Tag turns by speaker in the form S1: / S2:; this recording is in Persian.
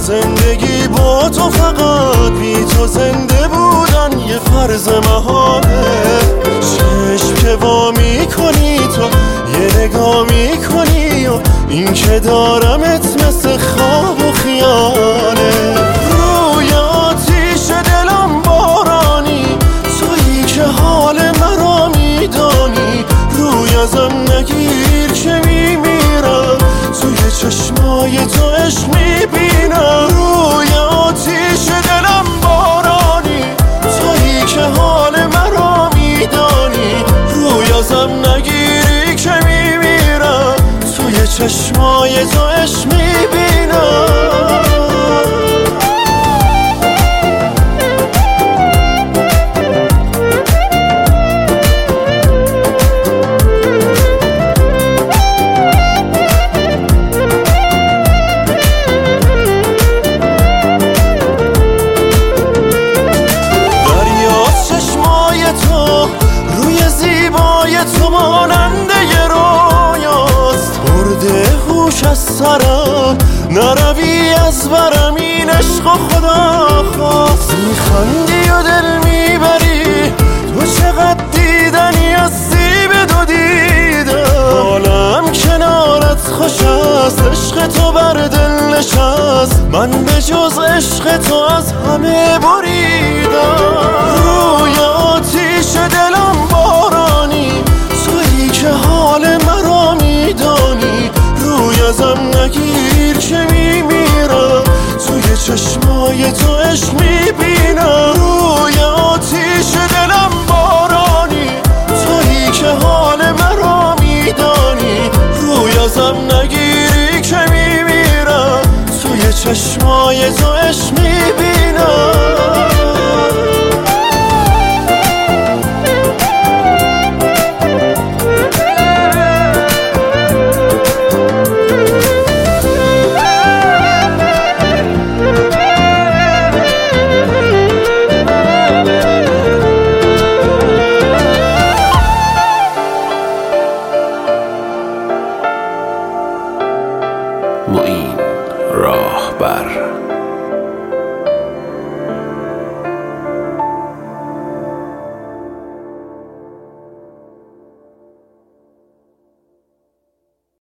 S1: زندگی با تو فقط بی تو زنده بودن یه فرض محاله. چشم که وا میکنی تو یه نگاه میکنی و این که دارمت مثل خواب و خیاله. روی آتیش دلم بارانی تویی که حال مرا میدانی. روی ازم نگیر که میمیرم توی چشمای تو عشق میبینم. روی آتیش دلم بارانی تویی که حال مرا میدانی. روی ازم نگیری که میمیرم توی چشمای تو عشق میبینم. تو ماننده یه رویاست برده هوش از سرم. نروی از برم این عشق خدا خواست. میخندی و دل میبری تو چقدر دیدنی هستی به دو دیدم. حالم کنارت خوش است عشق تو بر دل نشست. من به جز عشق تو از همه بریدم. روی آتیش دلم بارانی تویی که حال مرا میدانی. روی ازم نگیر که میمیرم توی چشمای تو عشق میبینم. روی آتیش دلم بارانی